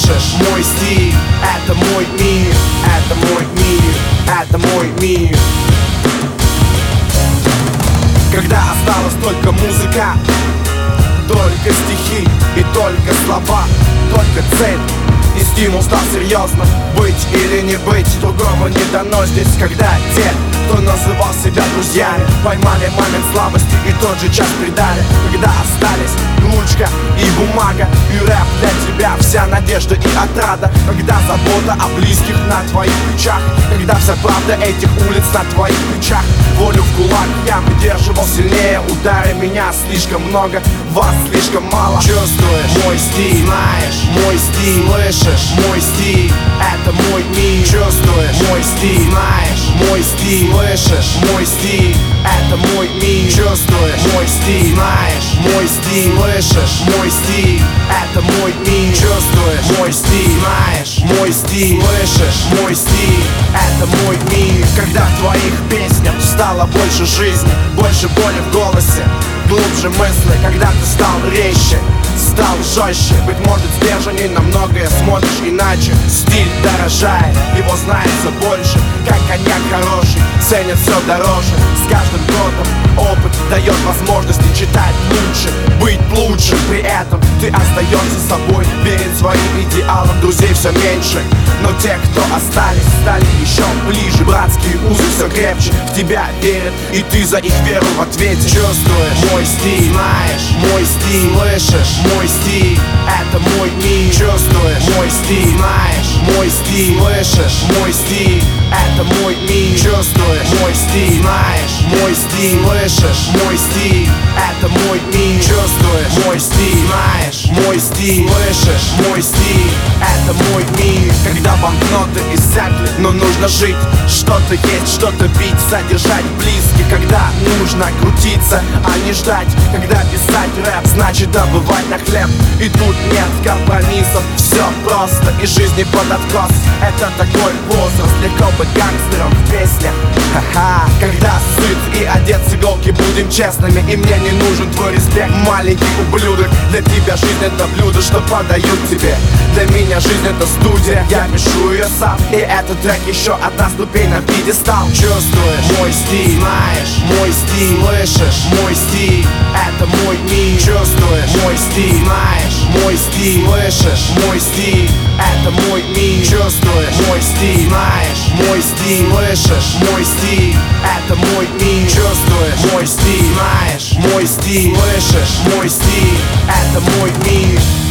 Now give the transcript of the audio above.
слышишь? Мой стиль, это мой мир, это мой мир, это мой мир. Когда осталась только музыка, только стихи и только слова, только цель и стимул стал серьезно. Быть или не быть, другого не дано здесь. Когда те, кто называл себя друзьями, поймали момент слабости и тот же час предали. Когда остались ручка и бумага, и рэп для тебя вся надежда и отрада. Когда забота о близких на твоих плечах, когда вся правда этих улиц на твоих плечах. Волю в кулак я выдерживал сильнее удары. Меня слишком много, вас слишком мало. Чувствуешь мой стиль, знаешь мой стиль, слышишь мой стиль, это мой мир. Чувствуешь мой стиль, знаешь мой стиль, слышишь мой стиль, это мой мир. Чувствуешь мой стиль, знаешь мой стиль, слышишь мой стиль, это мой мир. Чувствуешь мой стиль, знаешь мой стиль, слышишь мой стиль, это мой мир. Когда в твоих песнях стало больше жизни, больше боли в голосе, глубже мысли. Когда ты стал резче, стал жестче, быть может сдержанней, на многое смотришь иначе. Стиль дорожает, его знается больше, как коньяк хороший, ценят все дороже. С каждым годом опыт дает возможности читать лучше, быть лучше. При этом ты остаешься собой, перед своим идеалом. Друзей все меньше, но те, кто остались, стали еще ближе. Братские узы все крепче, в тебя верят, и ты за их веру в ответе. Чувствуешь мой стиль, знаешь мой стиль, слышишь мой стиль, это мой мир. Чувствуешь мой стиль, знаешь мой стиль, слышишь мой стиль, это мой мир. Чувствуешь мой стиль, знаешь мой стиль, слышишь мой стиль, это мой мир. Чувствуешь мой стиль, знаешь мой стиль, слышишь мой стиль, это мой мир. Когда банкноты иссякли, но нужно жить, что-то есть, что-то пить, содержать близких. Когда нужно крутиться, а не ждать. Когда писать рэп, значит добывать на хлеб. И тут нет компромиссов, все просто, и жизни под откос. Это такой возраст, легко быть гангстером в песнях. Ха-ха. Когда сыт и одет с иголки, будем честными, и мне не нужен твой респект, маленький ублюдок. Для тебя жизнь это блюдо, что подают тебе. Для меня жизнь это студия, я пишу ее сам. И этот трек еще одна ступень на пьедестал. Чувствуешь мой стиль, знаешь мой стиль, слышишь мой стиль, это мой мир. Чувствуешь мой стиль, знаешь мой стиль, слышишь мой стиль, это мой мир. Чувствуешь мой стиль, знаешь мой стиль, слышишь мой стиль, это мой мир. Чувствуешь мой стиль, знаешь мой стиль, слышишь мой стиль, это мой мир.